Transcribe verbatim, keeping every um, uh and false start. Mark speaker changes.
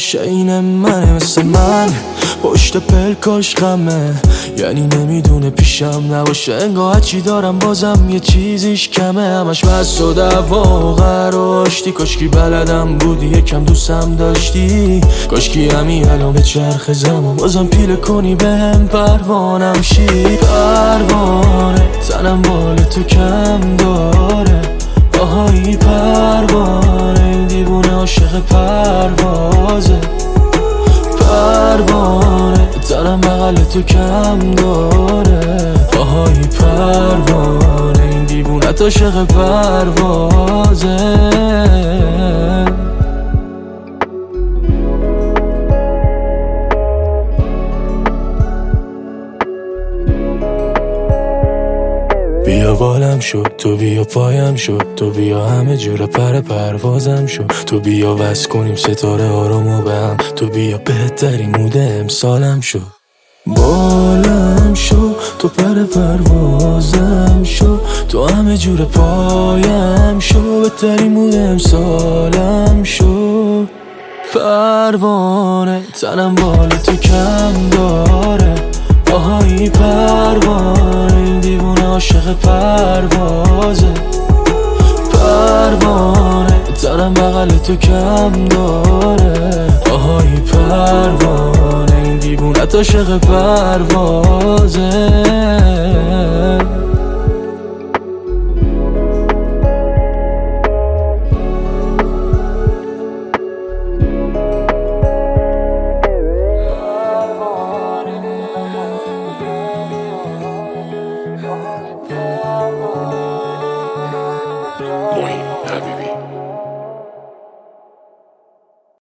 Speaker 1: باشه این منه مثل من پشت پلکاش غمه، یعنی نمیدونه پیشم نباشه انگاه چی دارم بازم یه چیزیش کمه. همش بس و دعوا و قراشتی، کاشکی بلدم بودی یکم دوستم داشتی، کاشکی همین الان به چرخ زمان بازم پیله کنی بهم پروانم شی. پروانه تنم بال تو کم داره، آهایی پروانه این دیوونه عاشق پروازه. پروانه تنم بغل تو کم داره، آهایی پروانه این دیوونه عاشق پروازه. بیا بالم شد تو، بیا پایم شد تو، بیا همه جور پر پروازم شد تو، بیا وصل کنیم ستاره آرامو به هم تو، بیا بهترین مود امسالم شد. بالم شد تو، پر پروازم شد تو، همه جور پایم شد، بهترین مود امسالم شد. پروانه تنم بال تو کم داره، آهایی پروانه این دیوونه عاشق پروازه. پروانه تنم بغل تو کم داره، آهایی پروانه این دیوونه عاشق پروازه.
Speaker 2: Moin Habibi.